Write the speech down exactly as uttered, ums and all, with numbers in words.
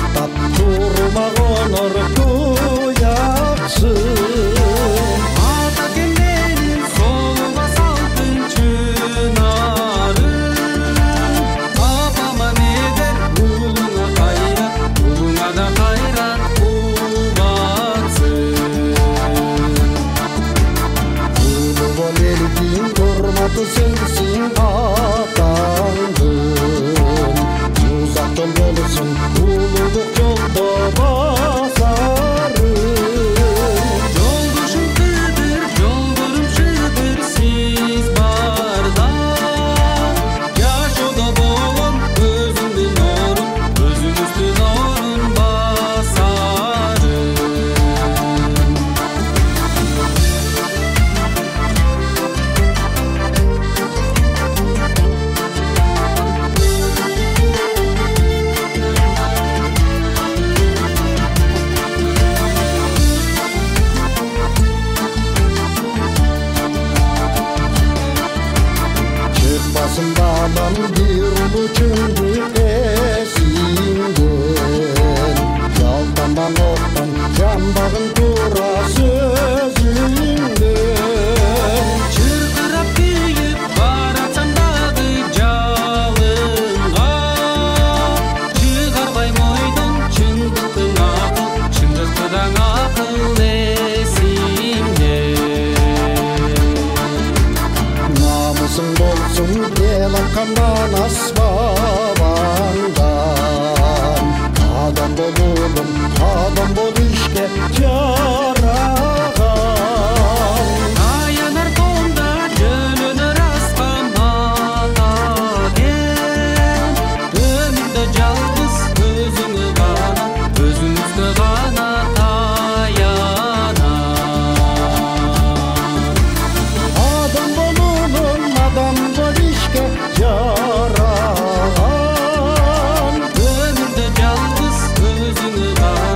Аттап турмак онорду жакшы. Ата кемненин солуга салдың чынарын. Апама медер улуңа кайрат, улуңа да кайрат убаксын. Улуу бол элдин урматы сенсиң атаңдын. Узак жол болсун улуулук жолдо басарын. Жолдошум тыдыр, жолдорум шыдыр, сиз барда. Жашоодо болгон өзүңдүн орун, өзүңүздүн орун басарын. Çıkmasın dağdan bir ulu çünkü esinden. Yaltandan ottan yanbağın tura sözünden. Чыркырап күйүп баратсам дагы жалынга. Чыгарбайм ойдон чындыктын акыл, чындыктыдан акыл эсимде. Намысың болsun ел арқамдан аспабаңдан. Адам болудum, адам бол ишке жараган. Аянар тоңда жөнөнөр аскамата кен. Өмүрдө жалгыз өзүңө гана, өзүңүзгө гана таянат. Adam boludum, adam bol ишке жараган. Өмүрдө жалгыз өзүңө гана,